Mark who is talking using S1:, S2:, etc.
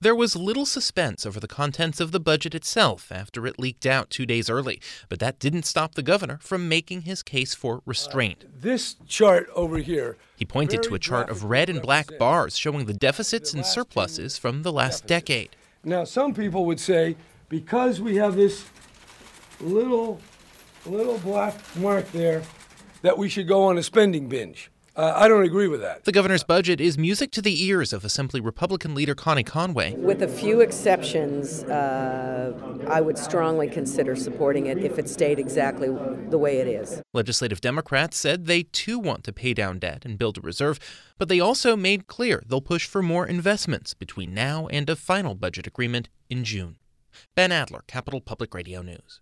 S1: There was little suspense over the contents of the budget itself after it leaked out 2 days early, but that didn't stop the governor from making his case for restraint.
S2: This chart over here.
S1: He pointed to a chart of red and black bars showing the deficits and surpluses from the last decade.
S2: Now, some people would say, because we have this little black mark there, that we should go on a spending binge. I don't agree with that.
S1: The governor's budget is music to the ears of Assembly Republican leader Connie Conway.
S3: With a few exceptions, I would strongly consider supporting it if it stayed exactly the way it is.
S1: Legislative Democrats said they too want to pay down debt and build a reserve, but they also made clear they'll push for more investments between now and a final budget agreement in June. Ben Adler, Capital Public Radio News.